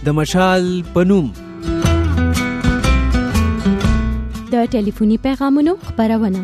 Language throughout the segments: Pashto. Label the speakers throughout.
Speaker 1: د مشال په نوم.
Speaker 2: د ټلیفوني پیغامونو خپرونه.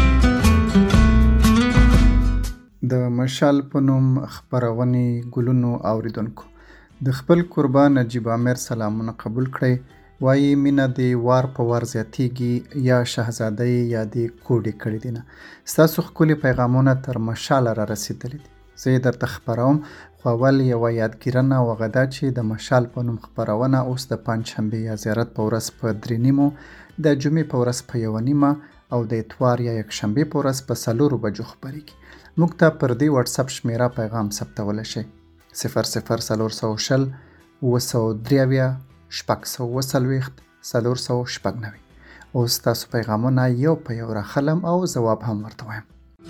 Speaker 3: د مشال په نوم خپرونې ګلونو اوریدونکو، د خپل قربان نجیب عامر سلامونه قبول کړئ. وایي مینه دې وار په وار زیاتیږي، یا شهزاده یا دې کوډې کړي دي نه. ستاسو ښکلي پیغامونه تر مشاله را رسېدلي دي. زه یې درته خپروم، خو اول یوه یادګیرنه او هغه دا چې د مشال په نوم خپرونه اوس د پنجشنبې یا زیارت په ورځ په 3:30، د جمعې په ورځ په 1:30 او د اتوار یا یکشنبې په ورځ په 4 بجو خپرېږي. موږ ته پر دې واتساپ شمېره پیغام ثبتولی شئ: 00420 923 640 496. اوس تاسو پیغامونه یو په یو راخلم او ځواب هم ورته وایم.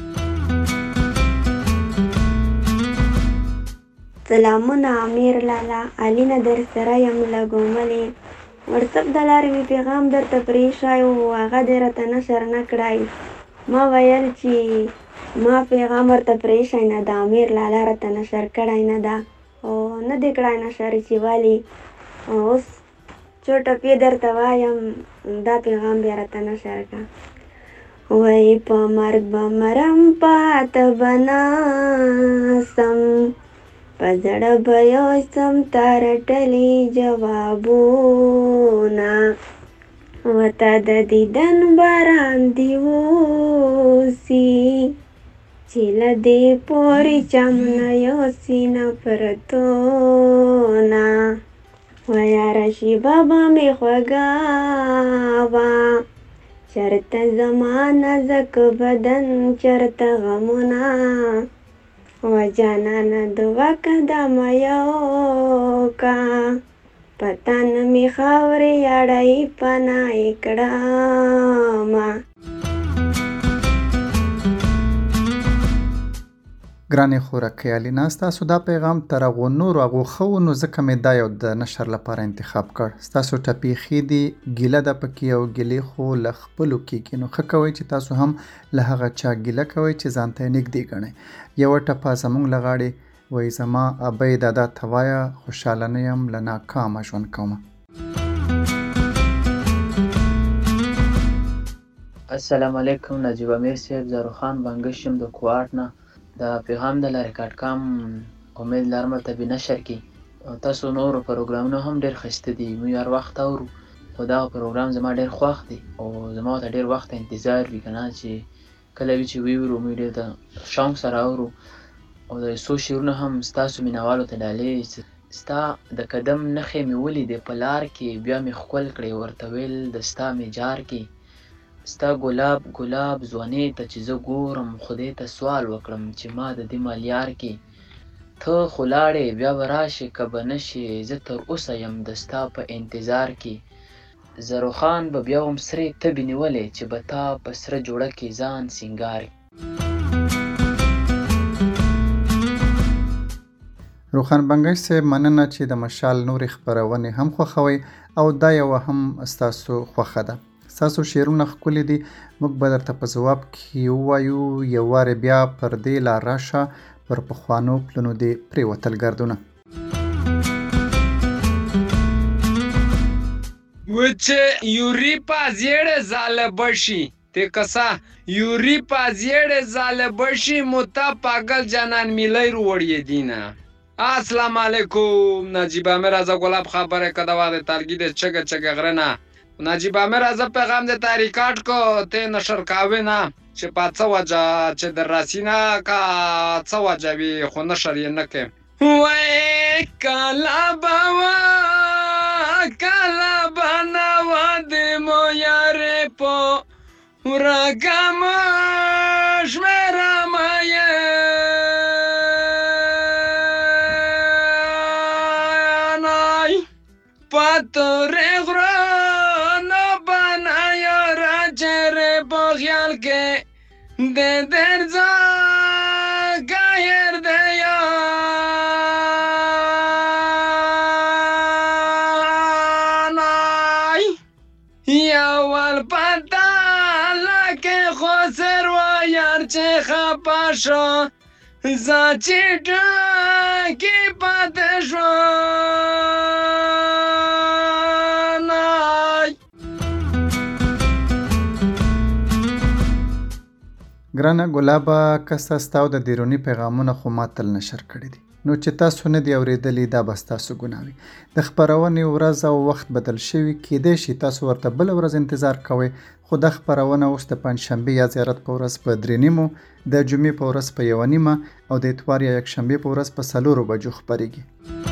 Speaker 4: سلامونه امیر لالا، علینه در سره یم له ګوملې. واتساپ د لارې مې پیغام درته پرېښی و، هغه دې راته نشر نه کړی. ما ویل چې ما پیغام ورته پرېښی نه ده، امیر لالا راته نشر کړی نه ده او نه دې کړی نشر چې ولې. اوس څو ټپې درته وایم، دا پیغام بیا راته نشر کړه. وایي په مرګ به مرم پاته به ناسم، په زړه به یوسم تا رټلي جوابونه، ورته د دیدن باران دې وسي، چې له دې پورې چمنه یوسي نفرتونه. ویاره شیبه به مې خوږه وه، چرته زما نازک بدن، چرته غمونه. و جانانه دعا قدم یو کا، پتن می خاورې اړی پناه کړمه.
Speaker 3: ګرانې خورکۍ الینا، ستاسو دا پیغام تر هغو نورو هغو ښه و، نو ځکه مې دا یو د نشر لپاره انتخاب کړ. ستاسو ټپې ښې دي، ګیله ده پکې او ګیلې خو له خپلو کېږي، نو ښه کوئ چې تاسو هم له هغه چا ګیله کوئ چې ځان ته یې نږدې ګڼئ. یوه ټپه زموږ له غاړې وایي: زما ابۍ دادا ته وایه، خوشحاله نه یم له ناکامه ژوند کومه.
Speaker 5: السلام علیکم، نجیب امیر صاحب، زاروخان بنګش یم د کوهاټ نه. د پیغام د لارې کاټکام امید لرم ته به نشر کی. تاسو نورو پروګرامونه هم ډېر ښایسته دي، موږ هر وخت اورو، خو دغه پروګرام زما ډېر خوښ دی او زما ته ډېر وخت انتظار وي که نه، چې کله وي چې ویورو موږ ډېر د شوق سره اورو. او د څو شعرونه هم ستاسو مینوالو ته ډالۍ. ستا د قدم نښې مې ولیدې په لار کې، بیا مې ښکل کړې ورته ویل د ستا مې جار کې. ستا ګلاب ګلاب ځوانۍ ته چې زه ګورم، خدای ته سوال وکړم چې ما د دې مالیار کې. ته خو لاړې بیا به راشې که به نشې، زه تر اوسه یم د ستا په انتظار کې. زروخان به بیا هم سرې تبې نیولې، چې به تا په سره جوړه کې ځان سینګار.
Speaker 3: روخان بنګش صاحب، مننه چې د مشال نورې خپرونې هم خوښوئ او دا یوه هم ستاسو خوښه ده. ستاسو شعرونه ښکلي دي، موږ به درته په ځواب کې ووایو: یو وارې بیا پر دې لار راشه، پر پخوانو پلونو دې پرېوتل ګردونه.
Speaker 6: وچه یوری پازیړ زاله بشی ته کسا یوری پازیړ زاله بشی موتا پاگل جانان میلی رو وړی دینه. السلام علیکم، نجیب امیر از گلاب خبره کده واده ترگید چگه چگه غرنه. نجیب امیر از پیغام ده تحریکات کو ته نشر کاوه نه، چې پاتڅه وجه چې در راسینا کا څه وجه وي، خو نشر یې نه کې. وای کلا باوا کلا بناوا د مو یاره په ورګم شمرا مایه نای پاتره غرا نه بنایا راجر بغیال کې د درځه غیر دیا نای یوال پتا لکه خسر و یار چې خپا شو زاچی ډکی پاتې شو
Speaker 3: ګرانه ګلابه که ستاسو د دیروني پیغامونه خو ما تل نشر کړي دي، نو چې تاسو نه دی اورېدلي دا به ستاسو ګناه وي. د خپرونې ورځ او وخت بدل شوي، کیدای شي تاسو ورته بله ورځ انتظار کوئ، خو دا خپرونه اوس د پنجشنبې یا زیارت په ورځ په 3:30، د جمعې په ورځ په 1:30 او د اتوار یا یکشنبې په ورځ په 4 بجو خپرېږي.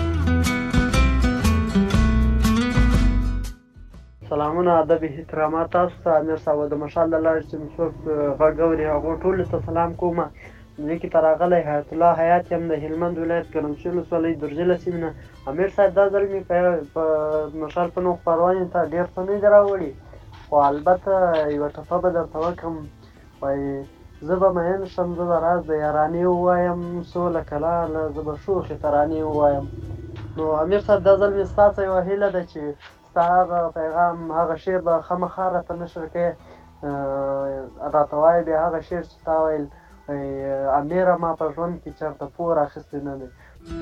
Speaker 1: سلامونه، ادب احترامات تاسو ته. امیر صاحب د مشال د لارې چې څوک غږ اوري هغو ټولو ته سلام کوم. زه کې ته راغلی حیات الله حیات یم د هلمند ولایت ګرمسیر ولسوالۍ درجله سیمې نه. امیر صاحب دا ځل مې په مشال په نوم خپرونې ته ډېر څه نه دي راوړي، خو البته یوه ټپه به درته وکړم. وایي زه به مین شم، زه به راز د یارانې ووایم، سوله کلاله زه به شوخې ترانې ووایم. نو امیر صاحب دا ځل مې ستا څه یوه هیله ده چې ستا هغه پیغام هغه شعر به خامخا راته نشر کړې، راته وایې بیا هغه شعر چې تا ویل امیره ما په ژوند کې چېرته پور اخیستی نه دی.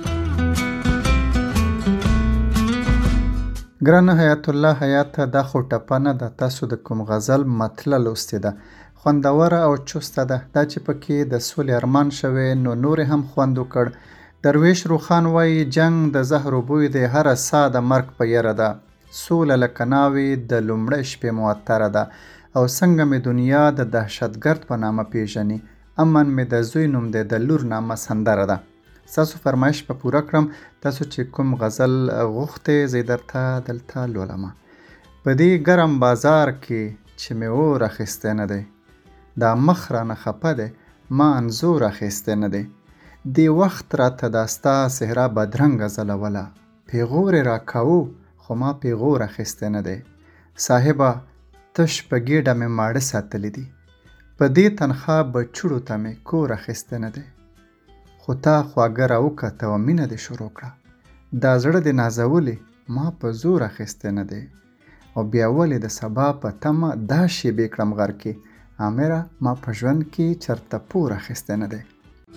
Speaker 3: ګرانه حیات الله حیات، دا خو ټپه نه ده، تاسو د کوم غزل مطلع لوستې ده، خوندوره او چسته ده. دا چې پکې د سولې ارمان شوی نو نور هم خوند وکړ. درویش روخان وایي جنگ د زهرو بوی دی، هره سا د مرګ په یره ده، سوله لکه ناوې د لومړۍ شپې معطره ده، او څنګه مې دنیا د دهشتګرد په نامه پیژني، امن مې د زوی نوم دی د لور نامه سندره ده. ستاسو فرمایش به پوره کړم. تاسو چې کوم غزل غوښتې زه درته دلته لولمه. په دې ګرم بازار کې چې مې اور اخیستی نه دی، دا مخ رانه خفه دی ما انځور اخیستی نه دی، دې وخت راته دا ستا صحرا بدرنګه ځلوله، پیغور یې راکاوه خو ما پیغور اخیستی نه دی، صاحبه تش په ګېډه مې ماړه ساتلی دي، په دې تنخوا بچوړو ته مې کور اخیستی نه دی، خو تا خواږه راوکته او مینه دې شروع کړه، دا زړه دې نازولی ما په زور اخیستی نه دی، او بیا ولې د سبا په تمه دا شیبې کړم غر کې، امیره ما په ژوند کې چرته پور اخیستی نه دی.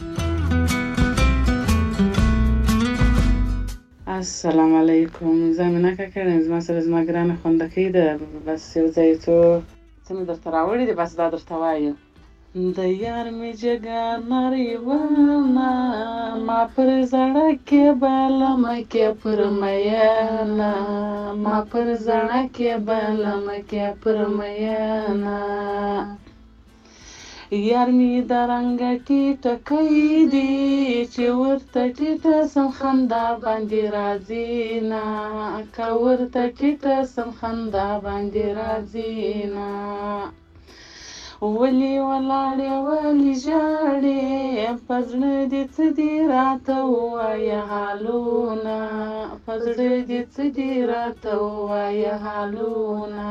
Speaker 7: السلام علیکم، زمینه کاکړ، زما سره زما ګرانه خوندکۍ ده، بس یو ځای څو څه مې درته راوړي دي، بس دا درته وایم. د یار مې جګه نریوانه ما پر زړه کې بلمه کې پر میانه، ما پر زړه کې بلمه کې پر میانه، یار مې د رنګه ټیټه کوي دي چې ورته ټیټه سم خندا باندې راځي نه، که ورته ټیټه سم خندا باندې راځي نه، ولې ولاړې ولې ژاړې په زړه دې څه دي راته ووایه حالونه، په زړه دې څه دي راته ووایه حالونه،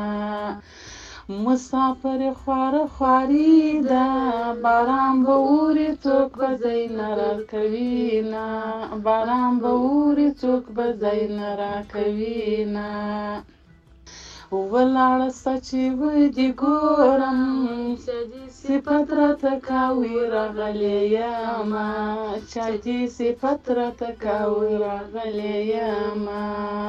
Speaker 7: مسافر خواره خواري ده باران به اوري څوک به ځای نه راکوي نه، باران به اوري څوک به ځای نه راکوي نه، ولاړه ستا چې ودې ګورم چا دې صفت راته کاوي راغلی یمه، چا دې صفت راته کاوي راغلی یمه.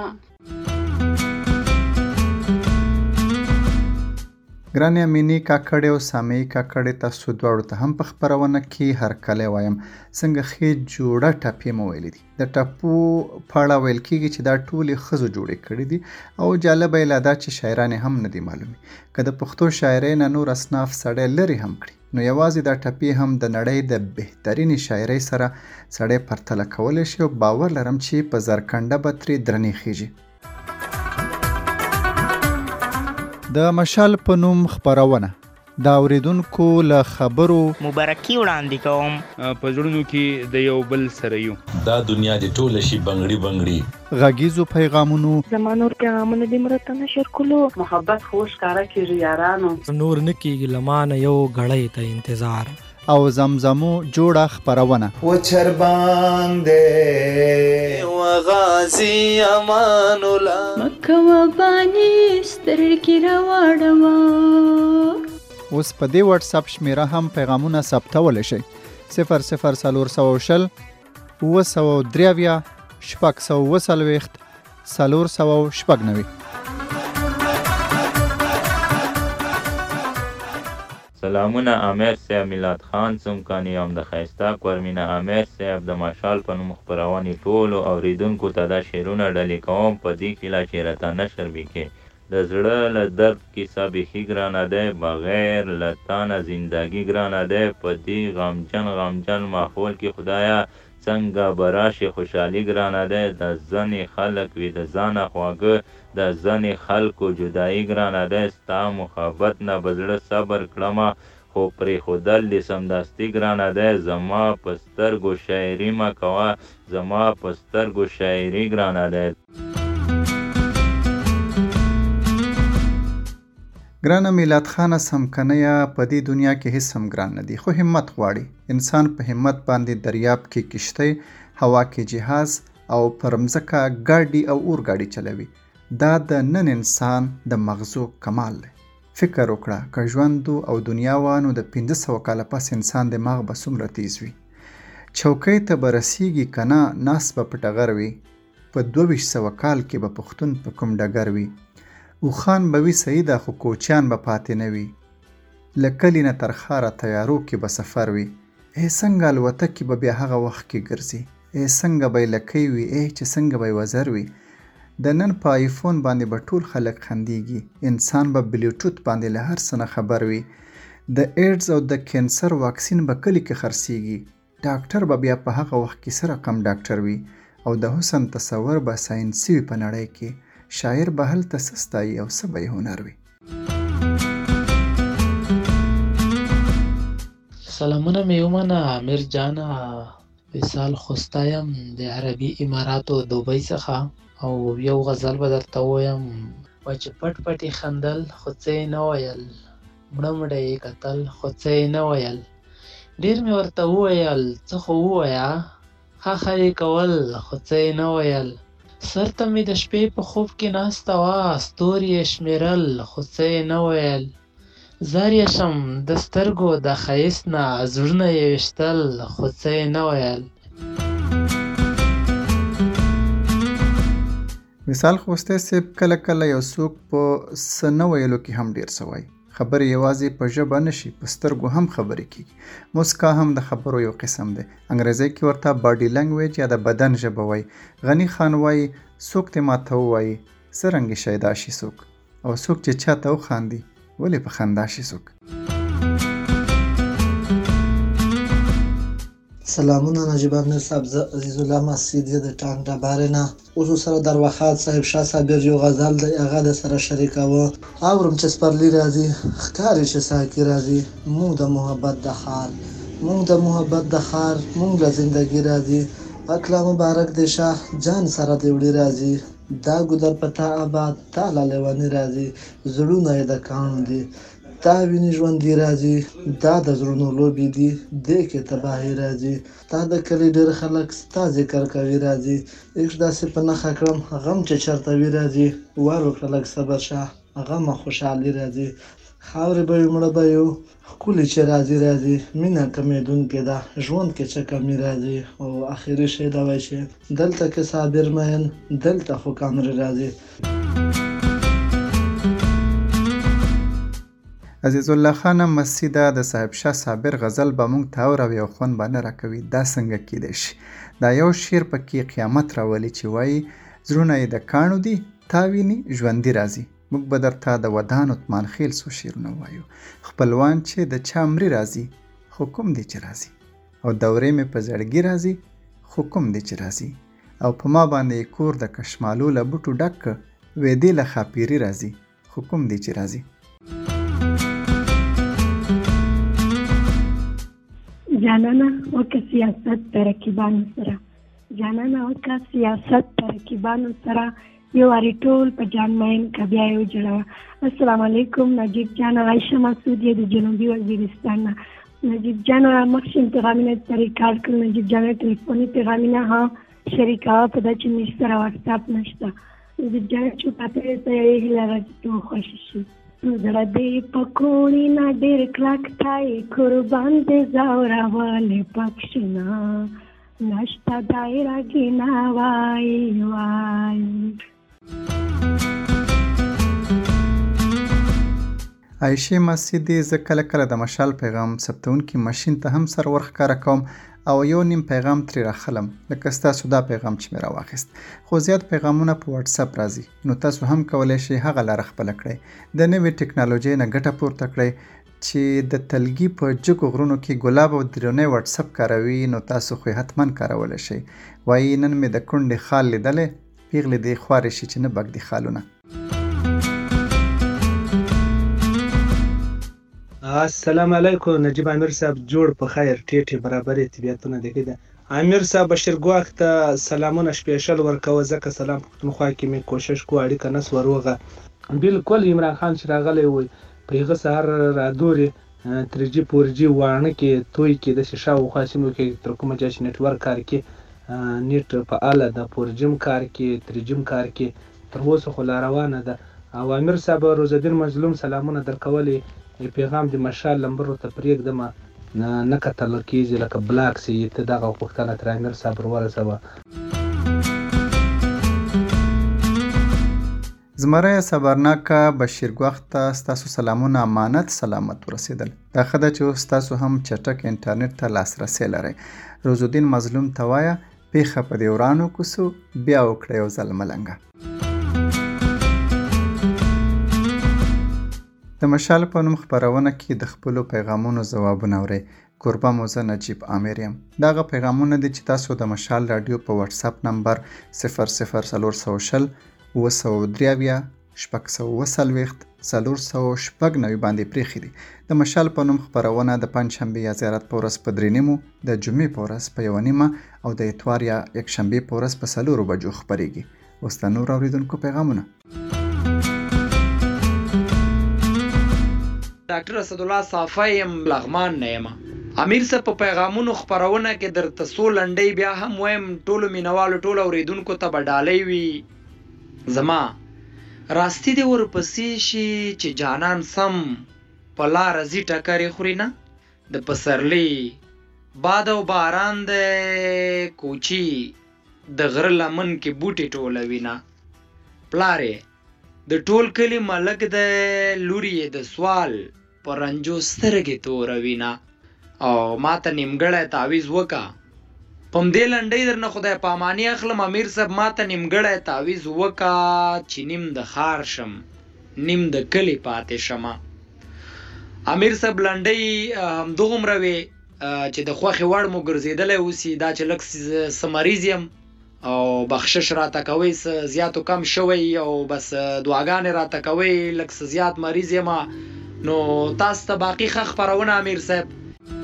Speaker 3: ګرانې امینې کاکړې او سامعې کاکړې، تاسو دواړو ته هم په خپرونه کې هرکلی وایم. څنګه ښې جوړه ټپې مو ویلې دي. د ټپو په اړه ویل کېږي چې دا ټولې ښځو جوړې کړي دي، او جالبه یې لا دا چې شاعرانې هم نه دي معلومې. که د پښتو شاعرۍ نه نور اصناف سړی لرې هم کړي، نو یوازې دا ټپې هم د نړۍ د بهترینې شاعرۍ سره سړی پرتله کولی شي، او باور لرم چې په زرکنډه به ترې درنې خیږي. د مشال په نوم خپرونه د اوریدونکو له خبرو
Speaker 8: مبارکي وړاندې کوم،
Speaker 9: په زړونو کې د یو بل سره یو،
Speaker 10: دا دنیا دې ټوله شي بنګړي بنګړي،
Speaker 3: غږیزو پیغامونو
Speaker 11: زما نور پیغامونه دې مرته نشر کولو،
Speaker 7: محبت خو ښکاره کېږي یارانو،
Speaker 12: نور نه کېږي لمانه یو غړی ته انتظار،
Speaker 3: او زمزمو جوړه خپرونه
Speaker 13: و چربان دې و غازی امان الله
Speaker 2: مکه و بانی سترګې راوړما.
Speaker 3: اوس په دې واتس اپ شمیره هم پیغامونه ثبتولی شئ: 00420 903 640 490.
Speaker 14: سلامونه امیر صاحب، میلاد خان څمکني یم د ښایسته کورمینه امیر صاحب د مشال په نوم خپرونې ټولو اوریدونکو ته دا شعرونه ډالې کوم په دې کې لا چې راته نشر بیکې. د زړه له درد کیسه بیخي ګرانه دی، بغیر له تا نه زندګي ګرانه دی. په دې غمجن ماحول کې خدایه څنګه به راشي خوشحالي ګرانه دی. د ځینې خلک وي د ځانه خواږه، د ځینې خلکو جدایي ګرانه دی. ستا محبت نه به زړه صبر کړمه، خو پرېښودل دې سمدستي ګرانه دی. زما په سترګو شاعري مه کوه، زما په سترګو شاعري ګرانه دی.
Speaker 3: ګرانه میلاد خانه څمکنیه، په دې دنیا کې هیڅ هم ګران نه دي، خو همت غواړي. انسان په همت باندې دریاب کې کشتۍ، هوا کې جهاز او پر مځکه ګاډي او اورګاډي چلوي. دا د نن انسان د مغزو کمال دی. فکر وکړه که ژوند او دنیا وانو د 500 کاله پس انسان دماغ به څومره تیز وي. چوکۍ ته به رسیږي که نه، ناس به په ټغر وي. په 2200 کال کې به پښتون په کوم ډګر وي. اوخان به وي سیده، خو کوچیان به پاتې نه وي. له کلي نه تر ښاره تیارو کې به سفر وي. څنګه الوتکې به بیا هغه وخت کې ګرځي. څنګه به یې لکۍ وي، چې څنګه به یې وزر وي. د نن په آیفون باندې به ټول خلک خندیږي. انسان به بلوټوت باندې له هر څه نه خبر وي. د ایډز او د کینسر واکسین به کلي کې خرڅیږي. ډاکټر به بیا په هغه وخت کې څه رقم ډاکټر وي. او د حسن تصور به ساینسي وي په نړۍ کې. شاعر به هلته څه ستایي او څه به یې هنر وي.
Speaker 15: سلامونه مې ومنه امیر جانه، وصال خوستا یم د عربي اماراتو دوبۍ څخه. او یو غزل به درته ووایم، وایي چې پټ پټ یې خندل خو څه یې نه ویل، مړه مړه یې کتل خو څه یې نه ویل. ډېر مې ورته وویل څه خو ووایه، ښه ښه یې کول خو څه یې نه ویل. سر ته مې د شپې په خوب کې ناسته وه، ستوري یې شمېرل خو څه یې نه ویل. زار یې شم د سترګو د ښایست نه، زړونه یې ویشتل خو څه یې نه ویل.
Speaker 3: وصال خوستی صاحب، کله کله یو څوک په څه نه ویلو کې هم ډېر څه وایي. خبرې یوازې په ژبه نشي، په سترګو هم خبرې کېږي. موسکا هم د خبرو یو قسم دی. انګریزي کې ورته باډي لنګویج یا د بدن ژبه وایي. غني خان وایي څوک دې ماته ووایي څرنګه شی دا شي څوک، او څوک چې چاته وخاندي ولې په خندا شي څوک.
Speaker 16: سلامونه نجیب امیر صاحب، زه عزیز الله مسجد د ټانک ډبارې نه. اوس سره در وخات صاحب شاه صابر یو غزل دی، هغه د سره شریکوه. اورم چې سپرلی راځي، ښکاري چې ساقي راځي. مونږ د محبت د ښار، مونږ د محبت د ښار، مونږ له زندګي راځي. اکلا مبارک دی شاه جان سره دی وړي راځي. دا ګودر په تا آباد، تا له لیوني راځي. زړونه یې د کاڼو دي، تا ویني ژوندي راځي. دا د زړونو لوبې دي، دې کې تباهي راځي. تا د کلي ډېر خلک ستا ذکر کوي راځي. عشق داسې په نښه کړم غم چې چرته وي راځي. ور وکړه لږ صبر شه غمه خوشحالي راځي. خاورې به یو مړه به یو ښکلي چې راځي راځي. مینه کمېدونکې ده ژوند کې څه کمي راځي. او اخري شی دا وایي چې دلته کې صابر مین، دلته خو کامرې راځي.
Speaker 3: عزیز الله خان مسیده، د صاحب شاه صابر غزل به مونږ ته اوروي او خوند به نه راکوي. دا څنګه کیدای شي؟ دا یو شعر پکې قیامت راولي چې وایي زړونه یې د کاڼو دي، تا ویني ژوندي راځي. موږ به درته د ودان عثمان خیل څو شعرونه وایو. خپلوان چې د چا مري راځي، خو کوم دی چې راځي. او دورې مې په زړګي راځي، خو کوم دی چې راځي. او په ما باندې کور د کشمالو له بوټو ډک وېدې له خاپیري راځي، خو کوم دی چې راځي.
Speaker 11: جانانه وکه سیاست په رقیبانو سره، جانانه وکه سیاست په رقیبانو سره، یو وارې ټول په جان مین که بیا یې وجړوه. السلام علیکم نجیب جان، عایشه مسعود یې د جنوبي وزیرستان نه. نجیب جان مخکې پیغامونه ته ریکارډ کړل، نجیب جان ټلیفوني پیغامونه ها شریکوه په دا چې موږ سره واتساپ نشته. نجیب جان چې پاتې ته یې هیله راځي ته خوښ شي. زړه دې پکوړې نه ډېر کلک تای، قربان دې زوروالې پکښنا نشته دایره ګینا وای وای.
Speaker 3: عایشې مسیدي زه کله کله د مشال پیغام ثبتونکي ماشین ته هم سر ورښکاره کوم او یو نیم پیغام ترې راخلم لکه ستاسو دا پیغام چې مې راواخیست، خو زیات پیغامونه په واتساپ راځي. نو تاسو هم کولی شئ هغه لاره خپله کړئ، د نوې ټکنالوژۍ نه ګټه پورته کړئ چې د تلګي په جګو غرونو کې ګلاب او درونی واتساپ کاروي، نو تاسو خو حتما کارولی شئ. وایي نن مې د کونډې خال لیدلی، پیغلې دې خوارې شي چې نه بږدي خالونه.
Speaker 17: السلام علیکم. نجیب امیر صاحب جوړ په خیر، ټیټې برابرې طبیعتونه دغه ده. امیر صاحب بشیر ګواښ ته سلامونه سپیشل ورکوه، ځکه سلام پښتونخوا کې مې کوشش کوه اړیکه نه سوه روغه. بالکل عمران خان چې راغلی وی په هغه سهار رادورې 3G 4G واڼه کې توی کې داسې شاوخوا سیمو کې تر کومه ځایه چې نیټورک کار کې نیټ فعاله ده، 4G هم کار کې 3G هم کار کې، تر اوسه خو لا روانه ده. او امیر صاحب روزالدین مظلوم سلامونه درکولی، پیغام د مشال لمبرو ته پرېږدمه نه کتل کېږي لکه بلاک سي، ته دغه پوښتنه تر امیر صاحب ورسوه.
Speaker 3: زمری صبرناکه بشیر ګواښ ته ستاسو سلامونه امانت سلامت ورسېدل. دا ښه ده چې اوس تاسو هم چټک انټرنیټ ته لاسرسی لرئ. روزالدین مظلوم ته وایه پیښه په دې ورانو کوڅو بیا وکړه یو ځل ملنګه. د مشال په نوم خپرونه کې د خپلو پیغامونو ځوابونه اورئ. کوربه مو زه نجیب امیر یم. دغه پیغامونه دي چې تاسو د مشال راډیو په واتساپ نمبر 00420 923 640 490 باندې پریښي دي. د مشال په نوم خپرونه د پنجشنبې یا زیارت په ورځ په 3:30، د جمعې په ورځ په 1:30 او د اتوار یا یکشنبې په ورځ په 4 بجو خپریږي. اوس د نور اوریدونکو پیغامونه.
Speaker 18: ډاکټر اسدالله صافی یم، لغمان نه یم. امیر صاحب په پیغامونو خپرونه کې درته څو لنډۍ بیا هم وایم، ټولو مینوالو ټولو اوریدونکو ته به ډالۍ وي. زما راستی دې ورپسې شي چې جانان سم په لاره ځي ټکرې خوري نه، د پسرلي باد او باران د کوچي د غره لمن کې بوټي ټولوي نه. پلارې د ټول کلي ملک د لوري د سوال په رنجو سترګې توروي نه، او ماته نیمګړی تعویض وکا. په همدې لنډۍ درنه خدای پاماني اخلم. امیر صاحب ماته نیمګړی تعویض وکا چې نیم د ښار شم نیم د کلي پاتې شمه. امیر صاحب لنډۍ همدغومره وې چې د خوښې وړ مو ګرځېدلی اوسي، دا چې لږ څه مریض یم او بخشش راته کوئ، څه زیات و کم شوی او بس دعاګانې راته کوئ، لږ څه زیات مریض یم. نو تاسو ته باقي ښه خپرونه امیر صاحب.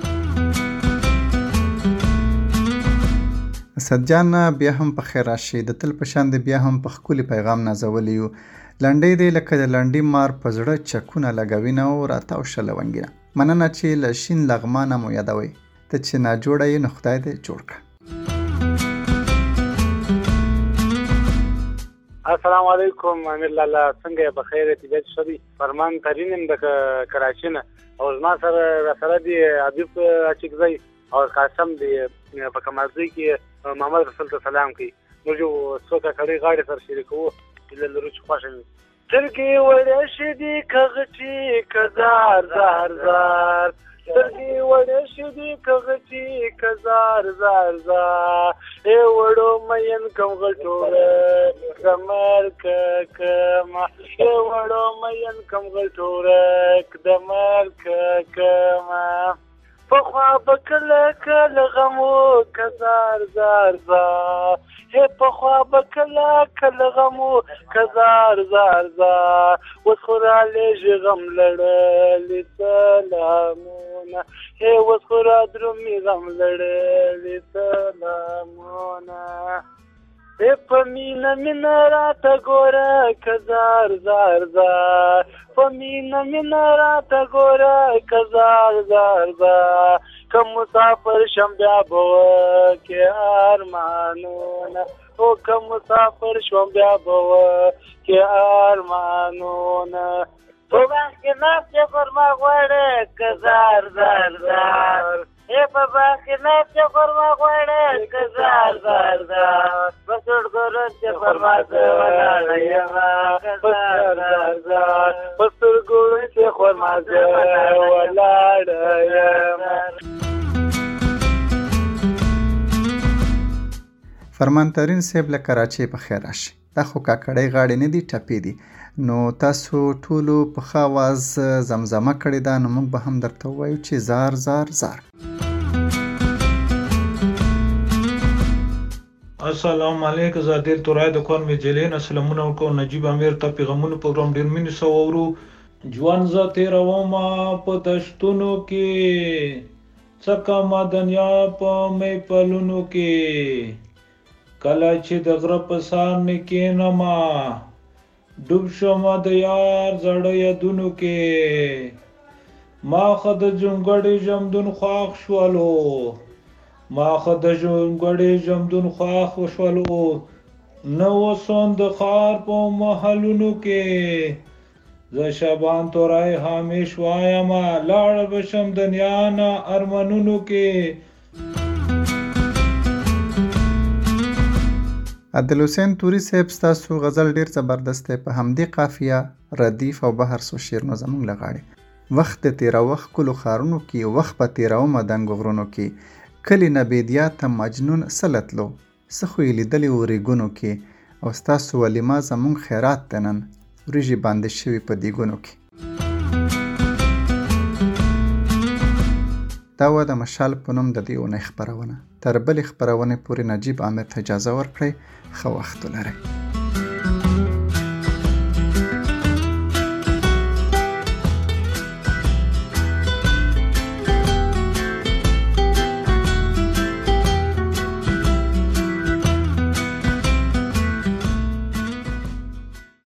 Speaker 3: اسدجان بیا هم په خیر راشي، د تل په شان دی بیا هم په ښکلي پیغام نازولی یو. لنډۍ دی لکه د لنډي مار په زړه چکونه لګوي نه او راتاو شه لونګینه. مننه چې له شین لغمانه مو یادوئ، ته چې ناجوړه یې نو خدای دې جوړ کړه.
Speaker 19: السلام علیکم امیر لالا، څنګه یې؟ بخیر طبیعت ښه دی. فرمان ترین یم د کراچۍ نه، او زما سره دی حبیب اچکزی او قاسم دی په کمالزی کې محمد رسول ته سلام کوي. موږ یو څو ککړې غاړې سره شریکوو چې لرو چې خوښه وي. سترګې وړې شي دي کغټي کزار زار زار، سترګې وړې شي دي کغټي کزار زار زار، ای وړو مین کم غټوره کمر کما، ای وړو مین کم غټوره دمر کما، پخوا بکله کله غمو کزار زار زار، ای پخوا بکله کله غمو کزار زار زار، اوس خو رالیږي غم لړلي سلامونه، ای اوس خو را درومي غم لړلي سلامونه، ای په مینه مینه راته ګوره کزار زار زار، په مینه مینه راته ګوره کزار زار زار، که مسافر شم بیا به وکې ارمانونه، او که مسافر شم بیا به وکې ارمانونه، په باغ کې ناست یې خرما غواړې کزار زار زار، ای په باغ کې ناست یې خرما غواړې کزار زار زار، په سړګورو چې خرما زه ولاړه یمه کزار زار زار، په سړګورو چې خرما زه ولاړه یم.
Speaker 3: فرمان ترین صاحب له کراچۍ په خیر راشي. دا خو کاکړۍ غاړې نه دي، ټپې دي. نو تاسو ټولو په ښه آواز زمزمه کړې ده، نو موږ به هم درته ووایو چې زار زار زار.
Speaker 20: السلام علیکم. زه ډېر تورای د کور مې جلین سلامونه ورکوم. نجیب امیر ته پیغامونو پروګرام ډېر مینې سو اورو. ژوند زه تېرومه په دشتونو کې، څه کمه دنیا په میپلونو کې، کله چې د غره په سار نه کېنمه ډوب شومه د یار زړه یادونو کې، ما خه د جونګړې ژمدون خواښ شولو، ما خه د جونګړې ژمدون خواښ وشولو، نه اوسم د ښار په محلونو کې، زه شبان تورای همیش وایمه لاړه به شم دنیا نه ارمانونو کې.
Speaker 3: عبدالحسین توري صاحب ستاسو غزل ډېر زبردست دی. په همدې قافیه ردیف او بهر څو شعرونه زموږ له غاړې. وخت د تېروه ښکلو ښارونو کې، وخت به تېرومه دنګو غرونو کې، کلي نه بیدیا ته مجنون څه لتلو، څه خو یې لیدلي و ریګونو کې، او ستاسو ولیمه زموږ خیرات دی نن وریژې باندې شوي په دیګونو کې. دا وه د مشال په نوم د دې اونۍ خپرونه. تر بلې خپرونې پورې نجیب امیر ته اجازه ورکړئ. ښه وخت ولرئ.